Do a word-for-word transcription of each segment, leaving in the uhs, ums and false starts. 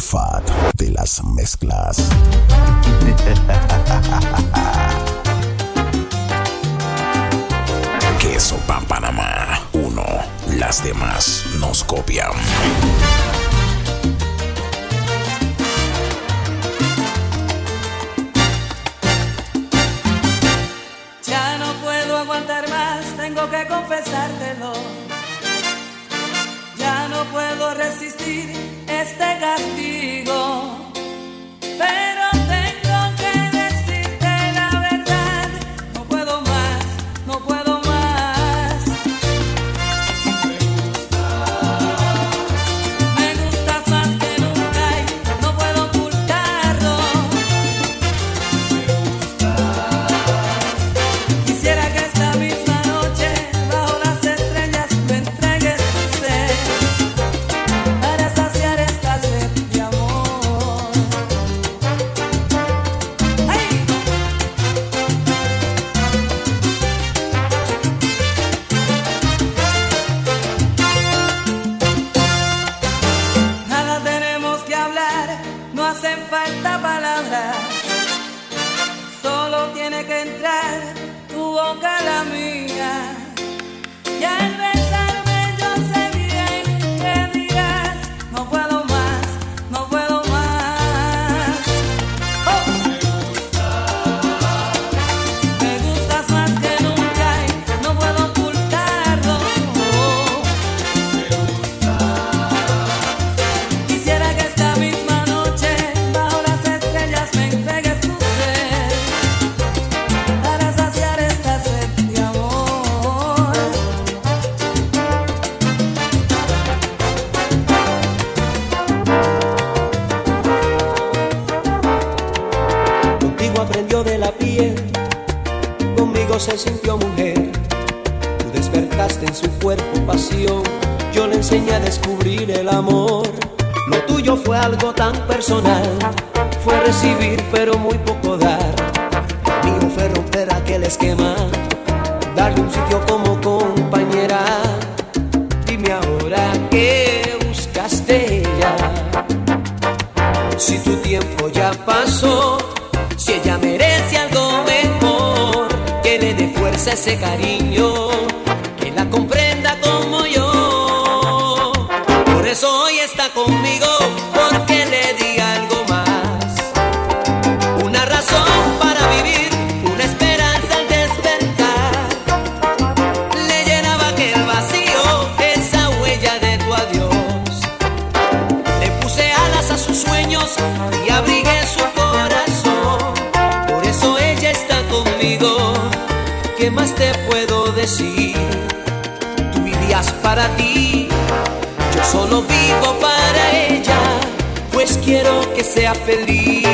Fat de las mezclas. Queso Pan Panamá uno. Las demás nos copian. Ya no puedo aguantar más, tengo que confesártelo. Ya no puedo resistir este castigo, pero tengo que decirte la verdad. No puedo más, no puedo más. Me gustas, me gustas más que nunca y no puedo ocultarlo. Me gustas. Quisiera que esta misma noche bajo las estrellas me entregues tu ser para saciar esta sed de amor. ¡Ay! Nada tenemos que hablar, no hacen falta palabras. Solo tiene que entrar tu boca a la mía. Y al besarme yo sé bien que dirás: no puedo más, no puedo más. Oh. Me gustas más que nunca y no puedo ocultarlo. Oh. Quisiera que esta misma noche bajo las estrellas me entregues tu ser para saciar esta sed de amor. Contigo aprendió de la piel, conmigo se sintió mujer. Tú despertaste en su cuerpo pasión, yo le enseñé a descubrir el amor. Lo tuyo fue algo tan personal, fue recibir pero muy poco dar. Lo mío fue romper aquel esquema, darle un sitio como compañera. Dime ahora qué buscaste ya, si tu tiempo ya pasó, si ella merece algo mejor, que le dé fuerza a ese cariño, que la comprenda como yo. Por eso hoy está conmigo, porque le di algo más, una razón para vivir, una esperanza al despertar. Le llenaba aquel vacío, esa huella de tu adiós. Le puse alas a sus sueños y abrigué su corazón. Por eso ella está conmigo. ¿Qué más te puedo decir? Tú vivías para ti, yo solo vivo para ella, pues quiero que sea feliz.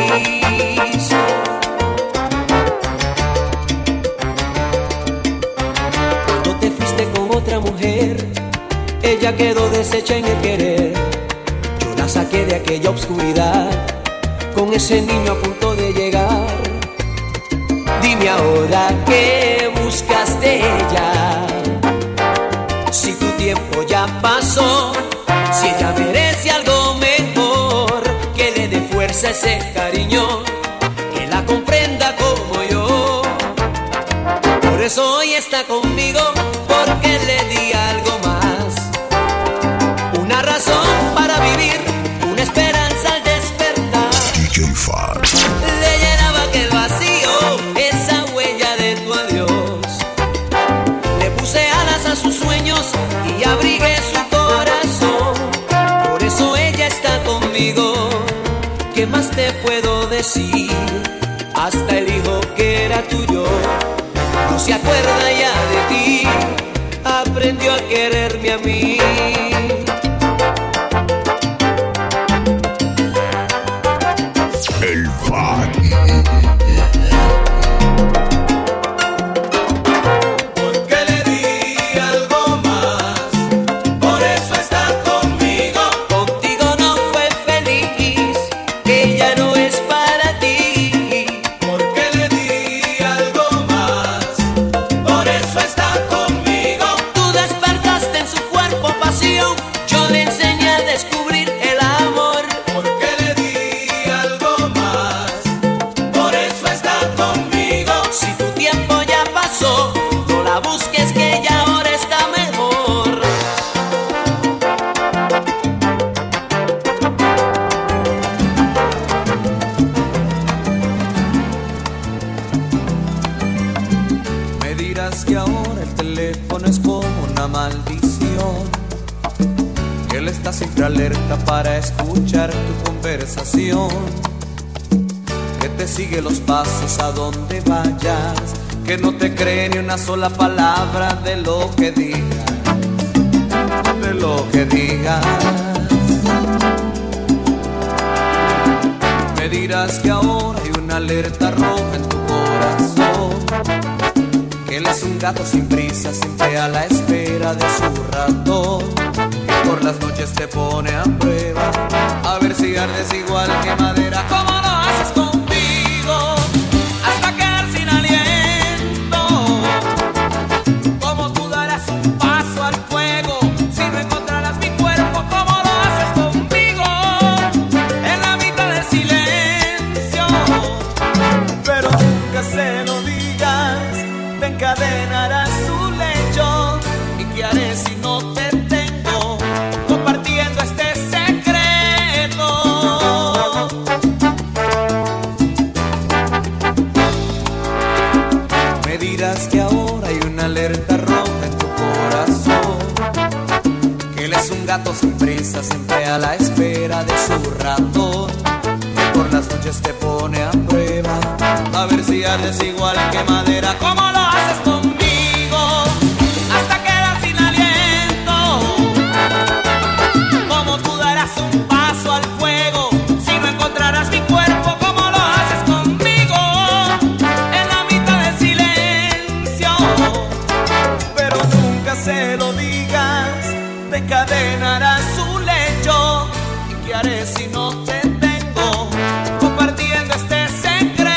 Cuando te fuiste con otra mujer, ella quedó deshecha en el querer. Yo la saqué de aquella oscuridad, con ese niño a punto de llegar. Dime ahora qué buscas de ella, si tu tiempo ya pasó, si ella merece algo mejor, que le dé fuerza a ese cariño, que la comprenda como yo. Por eso hoy está conmigo, porque le di algo más, una razón para vivir, una esperanza al despertar. D J Fat. Le llenaba aquel vacío, esa huella de tu adiós. Le puse alas a sus sueños y abrigué su corazón. Por eso ella está conmigo. ¿Qué más te puedo decir? Hasta el hijo que era tuyo no se acuerda ya de ti, aprendió a quererme a mí. El Fat. Porque le di algo más, por eso está conmigo. Contigo no fue feliz, ella no es para ti. Porque le di algo más, por eso está conmigo. Tú despertaste en su cuerpo pasión, está siempre alerta para escuchar tu conversación, que te sigue los pasos a donde vayas, que no te cree ni una sola palabra de lo que digas, de lo que digas. Me dirás que ahora hay una alerta roja en tu corazón, que él es un gato sin prisa, siempre a la espera de su ratón, que por las noches te pone a prueba, a ver si ardes igual que madera. ¿Cómo lo haces conmigo hasta quedar sin aliento? ¿Cómo tú darás un paso al fuego si no encontrarás mi cuerpo? ¿Cómo lo haces conmigo en la mitad del silencio? Pero nunca se lo digas, te encadenarás su lecho. ¿Y qué haré si no te tengo compartiendo este secreto? Me dirás que ahora hay una alerta roja en tu corazón, que él es un gato sin prisa, siempre a la espera de su ratón, que por las noches te pone a prueba, a ver si ardes igual que madera. ¿Cómo lo haces conmigo hasta quedar sin aliento? ¿Cómo tú darás un paso al fuego si no encontrarás mi cuerpo? ¿Cómo lo haces conmigo en la mitad del silencio? Pero nunca se lo digas, te encadenarás su lecho. ¿Y qué haré si no te tengo compartiendo este secreto?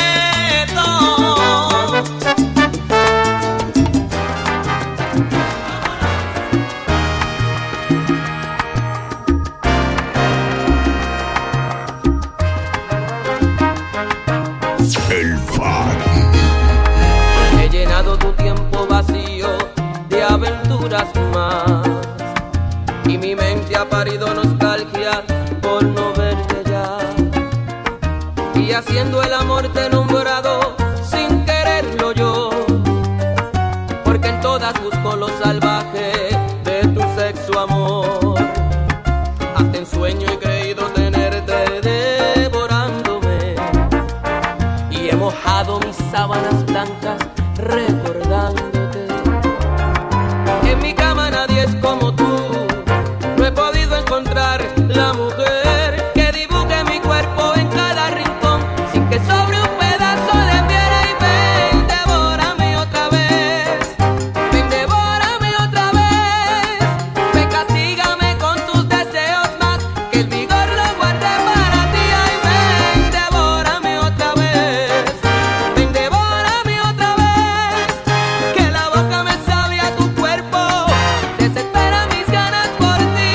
El Fat. He llenado tu tiempo vacío de aventuras más, y mi mente ha parido nostalgia por no verte ya. Y haciendo el amor te he nombrado sin quererlo yo, porque en todas busco lo salvaje de tu sexo amor. Hasta en sueño he creído tenerte devorándome, y he mojado mis sábanas blancas recordándote. En mi cama nadie es como tú, no he podido encontrar la mujer que dibuje mi cuerpo en cada rincón, sin que sobre un pedazo de piel. Y ven, devórame otra vez, ven, devórame otra vez, ven, castígame con tus deseos más, que el vigor lo guarde para ti. Ay, ven, devórame otra vez, ven, devórame otra vez, que la boca me sabe a tu cuerpo, desespera mis ganas por ti.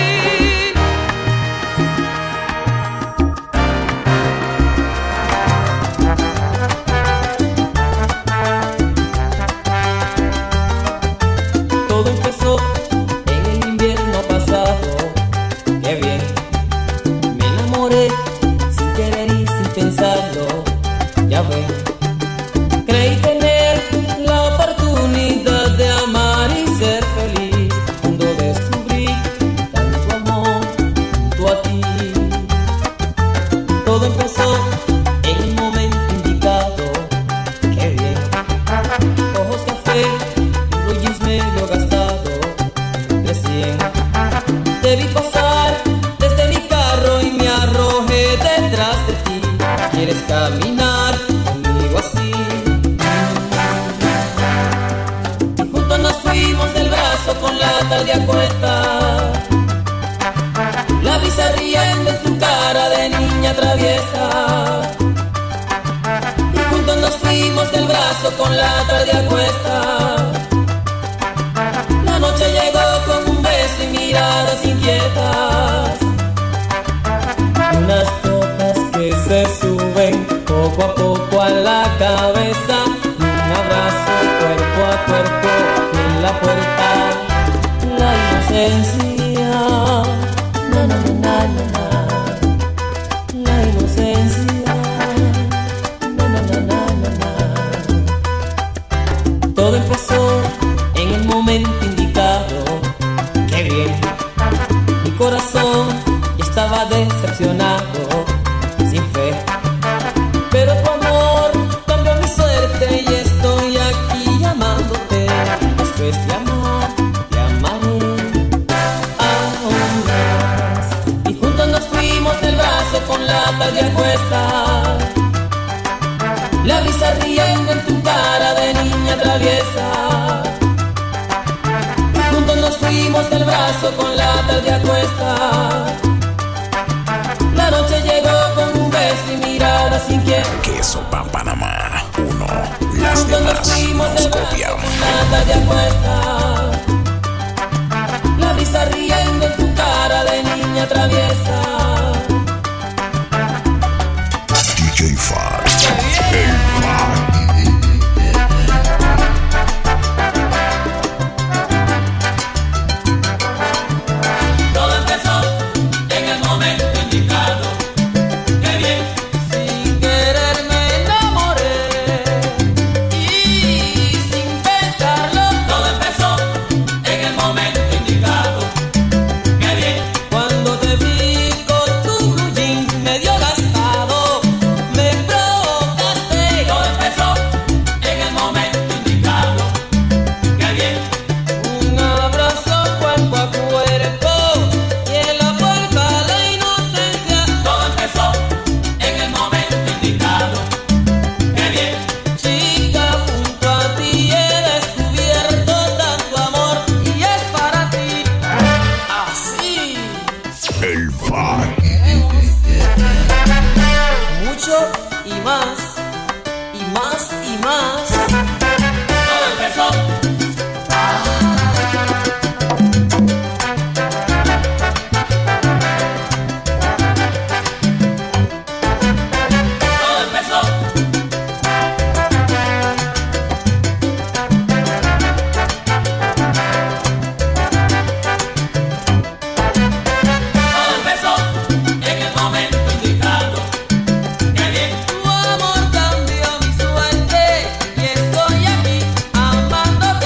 Todo empezó en el invierno pasado, qué bien. Me enamoré sin querer y sin pensarlo, ya ven. Creí tener la oportunidad de amar y ser feliz, cuando descubrí tanto amor junto a ti. Todo empezó en el momento indicado, qué bien. Ojos café, blue jeans medio gastado, recién te vi pasar desde mi carro y me arrojé detrás de ti. ¿Quieres caminar conmigo así? Y juntos nos fuimos del brazo con la tarde a cuesta, la brisa riendo en tu cara de niña traviesa. Y juntos nos fuimos del brazo con la tarde a cuesta, la noche llegó con un beso y miradas inquietas, unas copas que se suben poco a poco a la cabeza, un abrazo cuerpo a cuerpo en la puerta, la inocencia, na na na na na, la inocencia, na na na na na na. Todo empezó en el momento indicado, qué bien. Mi corazón estaba decepcionado, sin fe. Pero tu amor cambió mi suerte y estoy aquí llamándote. Después de amar, te amaré aún más. Y juntos nos fuimos del brazo con la tarde a cuesta. La brisa riendo en tu cara de niña traviesa. Y juntos nos fuimos del brazo con la tarde a cuesta. La noche llegó con un beso y mirada sin quien. Queso Pa' Panamá, uno, las Juntos nos demás fuimos nos del brazo copian. con la tarde a cuesta. La brisa riendo en tu cara de niña traviesa. D J Fat, el Fat. Todo empezó en el momento indicado. Qué bien. Sin querer me enamoré y sin pensarlo. Todo empezó en el momento indicado. Qué bien. Cuando te vi con tu blue jeans medio gastado, me provocaste. Todo empezó en el momento indicado. Qué bien. Un abrazo cuerpo a cuerpo y en la puerta la inocencia. Todo empezó en el momento indicado. Qué bien. Chica, junto a ti he descubierto tanto amor y es para ti. Así. El Fat. Mucho y más, y más y más. Todo empezó. Todo empezó. Todo empezó en el momento indicado. Qué bien. Tu amor cambió mi suerte y estoy aquí amándote.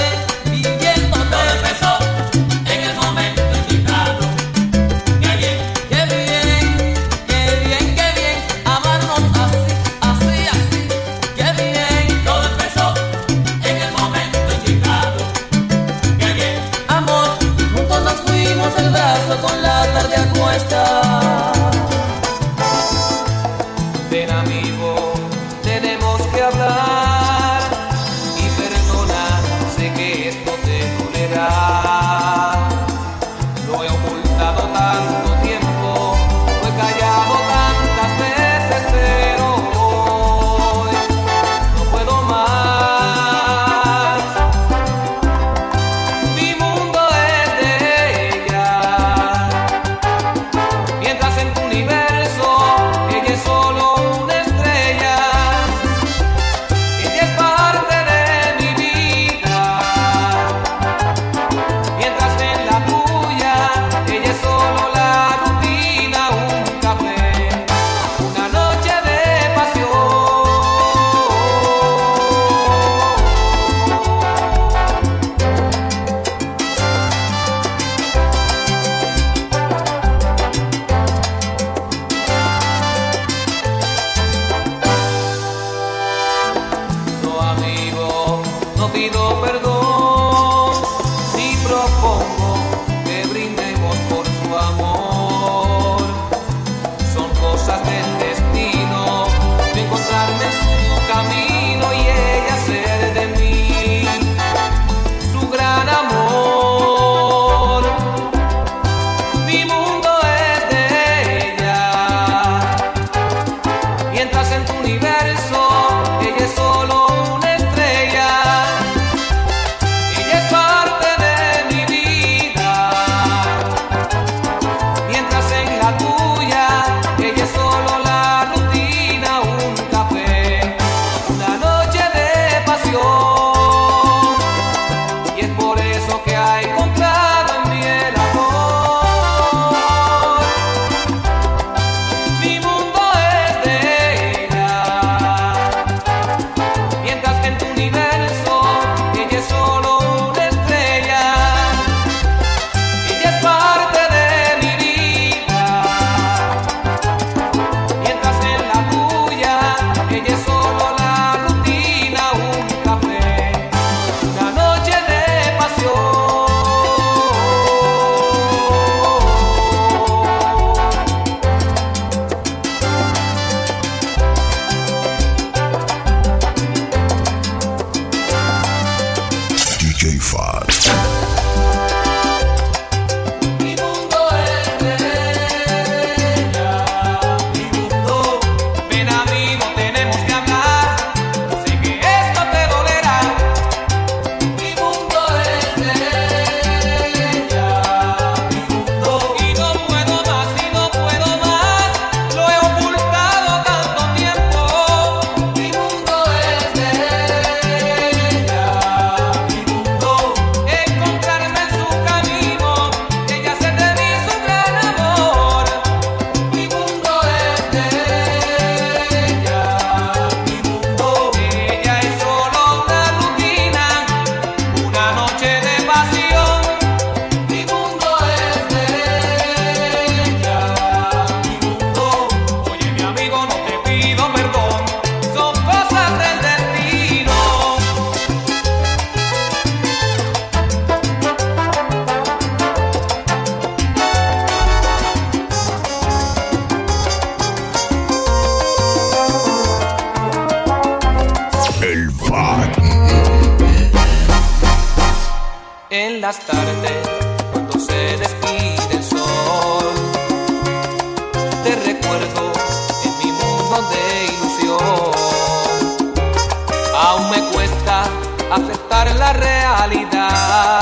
las tardes cuando se despide el sol. Te recuerdo en mi mundo de ilusión. Aún me cuesta aceptar la realidad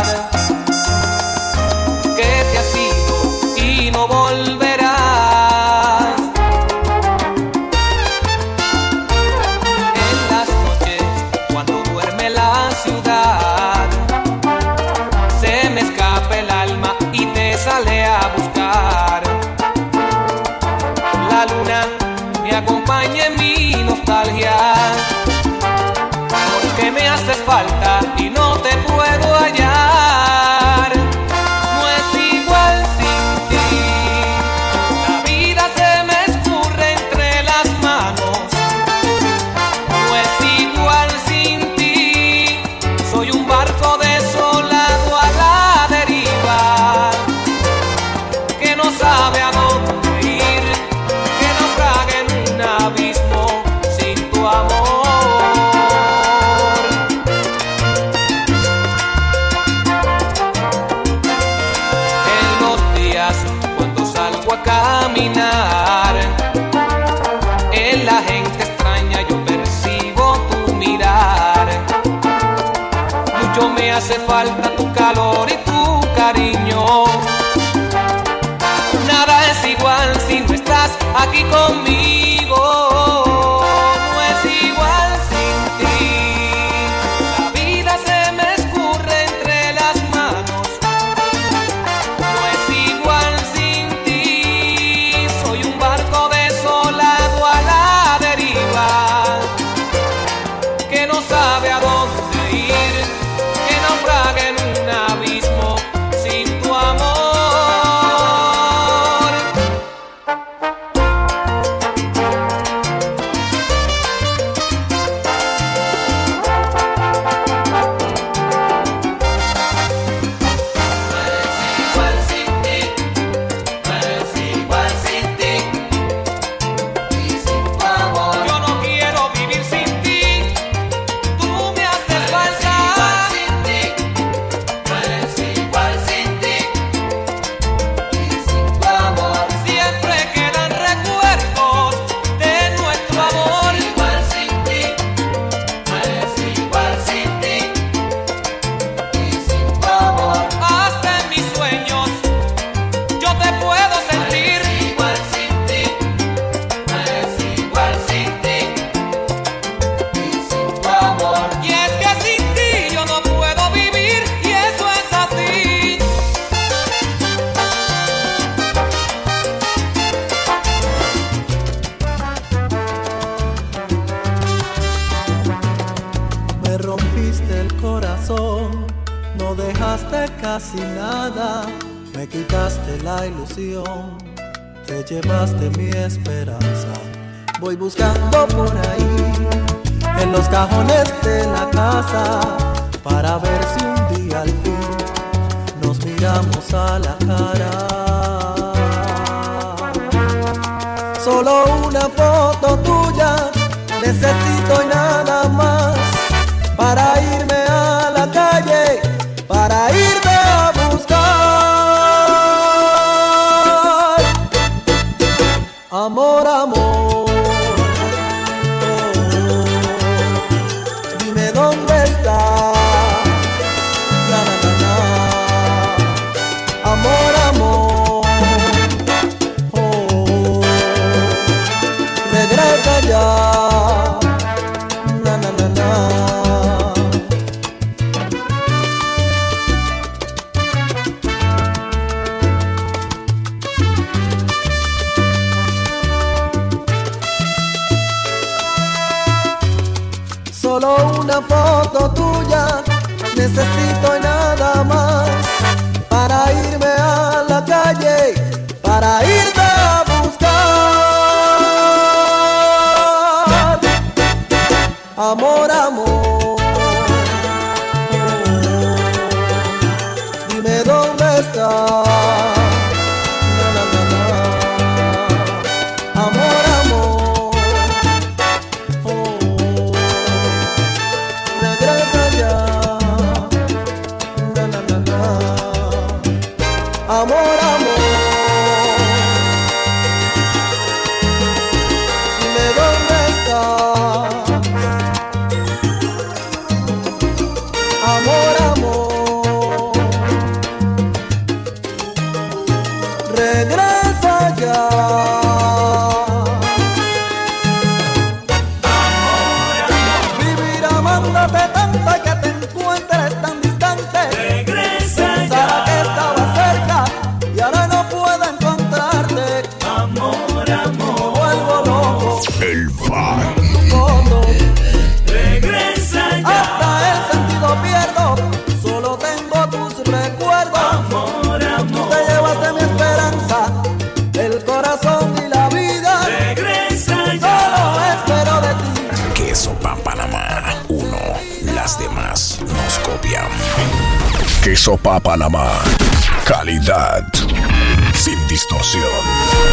que te has ido y no volverás. En las noches cuando duerme la ciudad se me escapa el alma y te sale a buscar. La luna me acompaña en mi nostalgia, porque me haces falta y no te puedo hallar. No es igual sin ti, la vida se me escurre entre las manos. No es igual sin ti, soy un barco desolado a la deriva, que no sabe a dónde ir, que naufraga en un abismo sin tu amor. Caminar en la gente extraña yo percibo tu mirar. Mucho me hace falta tu calor y tu cariño. Nada es igual si no estás aquí conmigo. No es igual sin ti, la vida se me escurre entre las manos. No es igual sin ti, soy un barco desolado a la deriva, que no sabe a dónde ir, que naufraga en un abismo sin tu amor. Casi nada, me quitaste la ilusión, te llevaste mi esperanza. Voy buscando por ahí, en los cajones de la casa, para ver si un día al fin nos miramos a la cara. Solo una foto tuya necesito y nada más, para irme a la calle, para irme a buscar. Amor, amor, oh, dime dónde estás. Na, na, na, na. Amor, amor, oh, regresa ya. Na, na, na, na. Solo una foto tuya necesito y nada más, para irme a la calle, para irme a buscar. Amor, amor, dime dónde estás. Na, na, na, na. Amor, amor, oh, regresa ya. Na, na, na, na. Sopa Panamá. Calidad sin distorsión.